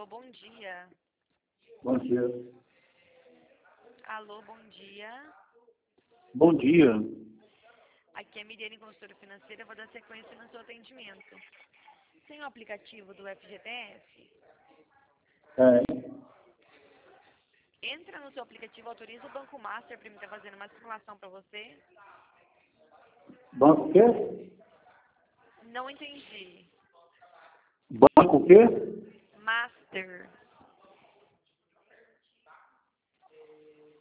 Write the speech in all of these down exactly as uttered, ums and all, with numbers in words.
bom dia. Bom dia. Alô, bom dia. Bom dia. Aqui é a Miriane, consultora financeira. Vou dar sequência no seu atendimento. Tem o aplicativo do F G T S? É, Entra no seu aplicativo, autoriza o Banco Master para mim estar fazendo uma simulação para você. banco o quê? Não entendi. Banco o quê? Master.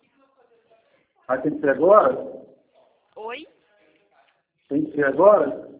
Ah, tem que ser agora? Oi? Tem que ser agora?